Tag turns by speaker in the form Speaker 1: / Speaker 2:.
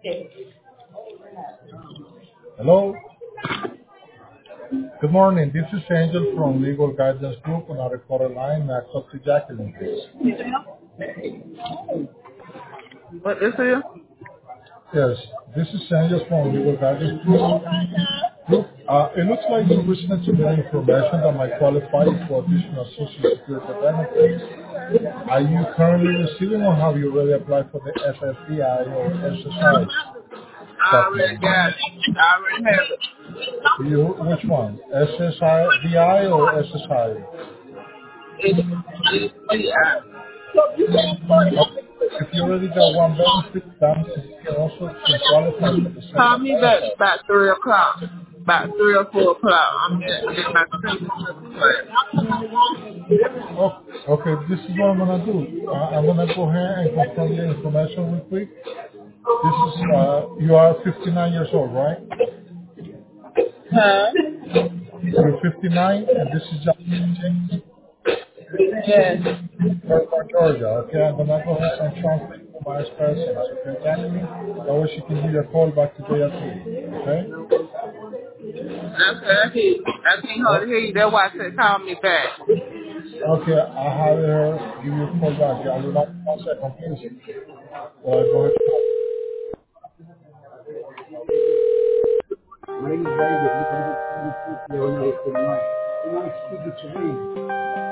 Speaker 1: Hello. Good morning. This is Angel from Legal Guidance Group on our recorded line. May I talk to Jacqueline, please?
Speaker 2: What this is?
Speaker 1: Yes, this is Angel from Legal Guidance Group. It looks like you recently submitted information that might qualify you for additional Social Security benefits. Are you currently receiving or have you already applied for the SSDI or SSI
Speaker 2: I already
Speaker 1: supplement?
Speaker 2: got it. I already have it.
Speaker 1: Which one? SSDI or SSI?
Speaker 2: It's
Speaker 1: If you already got one benefit, that means you can also qualify for the
Speaker 2: Call
Speaker 1: second
Speaker 2: me back
Speaker 1: benefit.
Speaker 2: about 3 o'clock. About 3 or 4 o'clock. I'm in my training class.
Speaker 1: Oh, okay, this is what I'm gonna do. I'm gonna go ahead and confirm your information real quick. This is, you are 59 years old, right?
Speaker 2: Huh?
Speaker 1: You're 59, and this is James,
Speaker 2: Yes.
Speaker 1: Georgia, okay? I'm gonna go ahead and transfer you to my person, okay, Jacqueline? That way she can give you a call back today at 3, okay?
Speaker 2: Okay, I can't hardly
Speaker 1: Oh,
Speaker 2: hear you. That's why I said call me back.
Speaker 1: okay, I have her give you a call back. Yeah, I will not, 1 second, please. Go ahead. Ladies, ladies, you can be 22 on there for the night. You want to speak to me.